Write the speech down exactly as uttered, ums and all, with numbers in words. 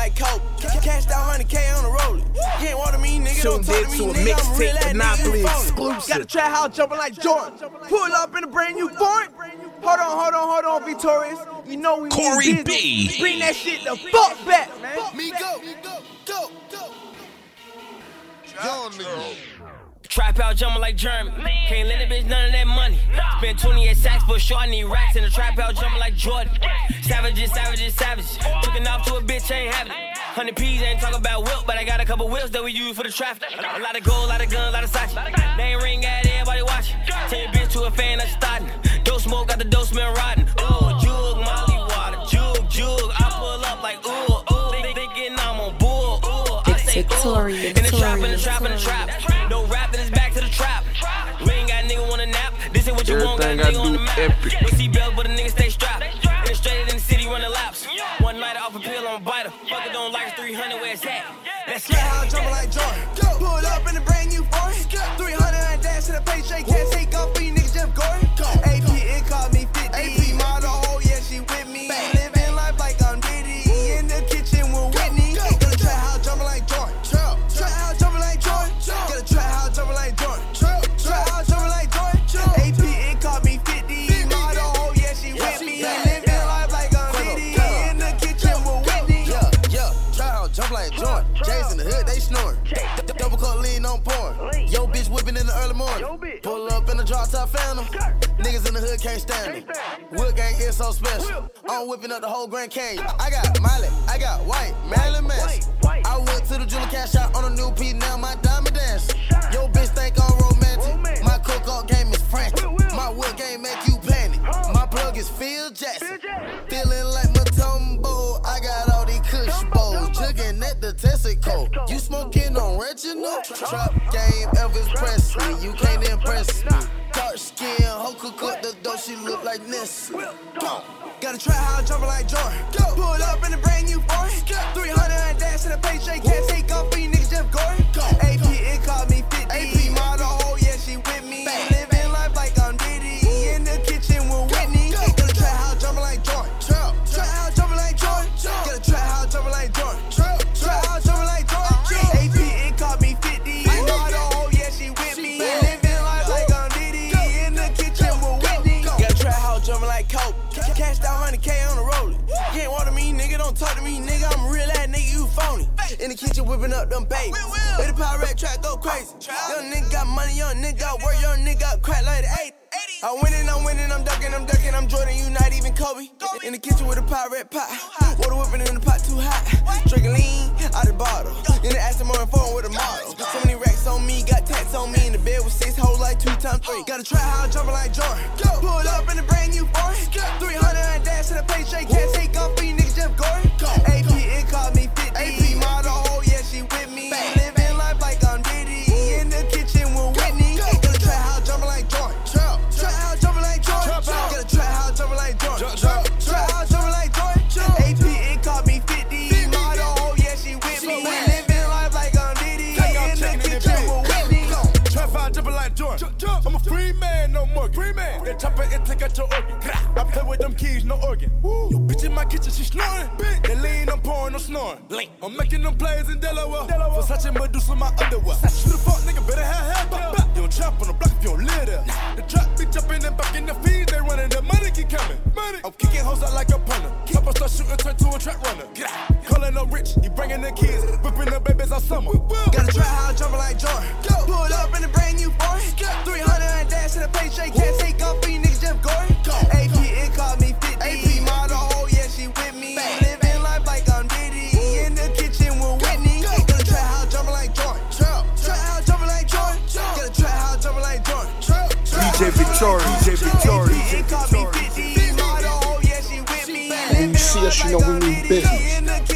like coke. Cashed out one hundred K on the roller. You ain't water me, nigga. Don't talk to me, nigga. I'm real ass Monopoly nigga. exclusive. Got a trap house jumping like Jordan. Pull up in a brand new foreign. Hold on, hold on, hold on, Victorious. You know we Corey need B. Bring that shit the fuck back, man. Me go, go, go, go. Young nigga. Trap out jumping like Jeremy. Can't lend a bitch none of that money. Spent twenty-eight sacks for sure, I need racks in the trap out jumping like Jordan. Savages, savages, savages. Took enough to a bitch, ain't having it. Hundred P's ain't talking about whip, but I got a couple wheels that we use for the traffic. A lot of gold, a lot of guns, a lot of Sachi. Name ring at everybody watching. Tell your bitch to a fan that's starting. Dope smoke, got the dope smell rotten. Ooh, jug, Molly water, jug, jug. I pull up like ooh, ooh. They thinking I'm on bull, ooh. I say ooh. In the trap, in the trap, in the trap. No rap, then it's back to the trap. We ain't got a nigga wanna nap. This ain't what you want, got a nigga on the map. No seatbelt, but a nigga stay strapped. In the straight in the city, running laps. One night off a pill, I'm a biter. Fuck it, don't like three hundred, where it's at. Let's get out, jumping like Jordan. Pull up in a brand new foreign. three hundred and dash to the paycheck. Can't take off for you niggas, Jeff Gordon. A P, it called me fifty. A P model, oh yeah, she with me. Living life like I'm Diddy. In the kitchen with Whitney. Got a trap house jumping like Jordan. Trap house jumping like Jordan. Got a trap house jumping like Jordan. Trap house jumping like Jordan. A P, it called me fifty. Model, oh yeah, she with me. Living life like I'm Diddy. In the kitchen with Whitney. Yeah, yeah, trap house jump like Jordan. J's in the hood, they snoring. Double cup lean on porn. Yo, bitch whipping in the early morning. Pull up in the drop top phantom. Niggas in the hood can't stand me. Wood gang is so special. I'm whipping up the whole Grand Canyon. I got Miley, I got White, Marilyn Manson. I went to the jeweler cash out on a new P, now my diamond dance. Yo, bitch think I'm romantic. My cook-up game is frantic. My wood game make you panic. My plug is Phil Jackson. Feeling like Matumbo. I got all these kush bowls. Jugging at the Texaco. You smoking on Reginald? Trap game, Elvis Presley. You can't impress me. Dark skin, hoe could cook the dough. She look like Nestle. Got a trap house jumping like Jordan. Pull up in a brand new foreign. three hundred and dash to the paycheck. Can't take off for you niggas, Jeff Gordon. A P, it called me fifty. A P model, oh yeah, she with me. Living life like I'm Diddy. In the kitchen with Whitney. Got a trap house jumping like Jordan. Trap house jumping like Jordan. Got a trap house jumping like Jordan. Trap house jumping like Jordan. A P, it called me fifty. Model, oh yeah, she with me. Living life like I'm Diddy. In the kitchen with Whitney. Got a trap house jumping like coke. Cashed out one hundred K on the roller. You ain't water me, nigga. Don't talk to me, nigga. I'm a real ass nigga. You phony. In the kitchen whipping up them babies. Let the pirate track go crazy. Young nigga got money, young nigga got work, young nigga got crack like the eighties. I'm winning, I'm winning, I'm ducking, I'm ducking, I'm Jordan, you not even Kobe. In the kitchen with a pirate pot. Water whipping in the pot too hot. Drinking lean out the bottle. In the Aston Martin phone with a model. So many racks on me, got tats on me. In the bed with six hoes like two times three. Got a trap house jumping like Jordan. Pull up in a brand new foreign. three hundred and dash to the paycheck. Can't take off for you niggas, Jeff Gordon. A P, it called me fifty. A P model, oh yeah, she with me. Living life like I'm Diddy. In the kitchen with Whitney. Got a trap house jumping like Jordan. Trap house jumping like Jordan. Got a trap house jumping like Jordan. Trap house jumping like Jordan. A P, it called me fifty. Model, oh yeah, she with me. Living life like I'm Diddy. In the kitchen with Whitney. Trap out jumping like Jordan. I'm a free man, no more. Free man. They chop it and take out your organ. I play with them keys, no organ. Yo, bitch in my kitchen, she snoring. They lean, I'm pouring, no snoring. I'm making them plays in Delaware. Versace Medusa, my underwear. Who the fuck, nigga, better have hair. You don't trap on the block if you don't live there. The trap be jumping and back in the fees, they running. The money keep coming. I'm kicking hoes out like a punter. Up and start shooting, turn to a trap runner. Calling up rich, he bringing the kids. Whipping the babies all summer. Got a trap house jumping like Jordan. Pull up in a brand new foreign. three hundred and dash to the paycheck. Can't take off for you niggas, Jeff Gordon. A P, it called me fifty. A P model, oh yeah, she with me. Living life like I'm Diddy. In the kitchen with Whitney. Got a trap house jumping like Jordan. Trap house jumping like Jordan. Got a trap house jumping like Jordan. D J Victoria, D J Victoria, D J Victoria. Model, oh yeah, she with me. When you see us, you know we mean business.